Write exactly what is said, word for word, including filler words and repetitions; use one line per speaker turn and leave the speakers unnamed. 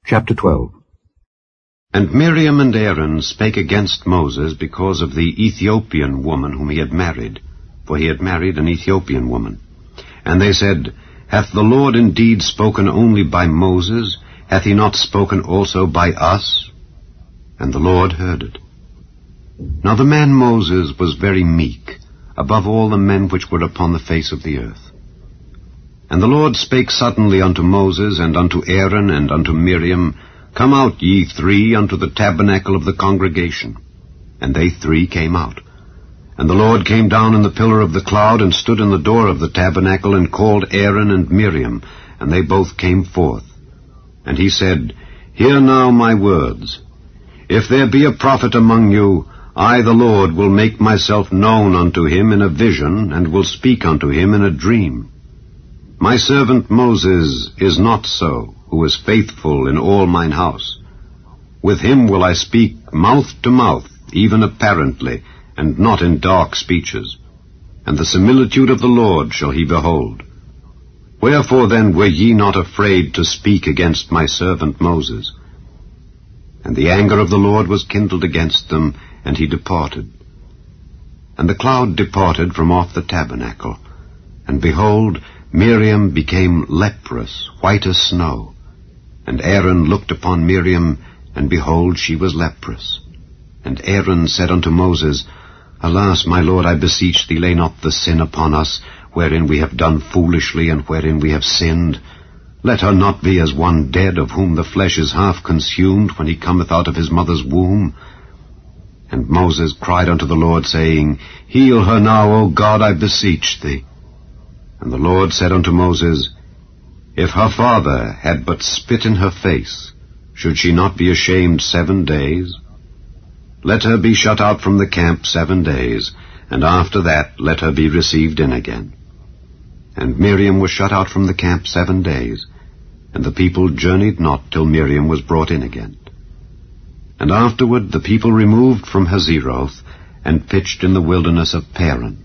Chapter twelve.
And Miriam and Aaron spake against Moses because of the Ethiopian woman whom he had married, for he had married an Ethiopian woman. And they said, Hath the Lord indeed spoken only by Moses? Hath he not spoken also by us? And the Lord heard it. Now the man Moses was very meek, above all the men which were upon the face of the earth. And the Lord spake suddenly unto Moses, and unto Aaron, and unto Miriam, Come out, ye three, unto the tabernacle of the congregation. And they three came out. And the Lord came down in the pillar of the cloud, and stood in the door of the tabernacle, and called Aaron and Miriam, and they both came forth. And he said, Hear now my words. If there be a prophet among you, I, the Lord, will make myself known unto him in a vision, and will speak unto him in a dream. My servant Moses is not so, who is faithful in all mine house. With him will I speak mouth to mouth, even apparently, and not in dark speeches. And the similitude of the Lord shall he behold. Wherefore then were ye not afraid to speak against my servant Moses? And the anger of the Lord was kindled against them, and he departed. And the cloud departed from off the tabernacle, and behold, Miriam became leprous, white as snow. And Aaron looked upon Miriam, and behold, she was leprous. And Aaron said unto Moses, Alas, my Lord, I beseech thee, lay not the sin upon us, wherein we have done foolishly, and wherein we have sinned. Let her not be as one dead, of whom the flesh is half consumed, when he cometh out of his mother's womb. And Moses cried unto the Lord, saying, Heal her now, O God, I beseech thee. And the Lord said unto Moses, If her father had but spit in her face, should she not be ashamed seven days? Let her be shut out from the camp seven days, and after that let her be received in again. And Miriam was shut out from the camp seven days, and the people journeyed not till Miriam was brought in again. And afterward the people removed from Hazeroth, and pitched in the wilderness of Paran.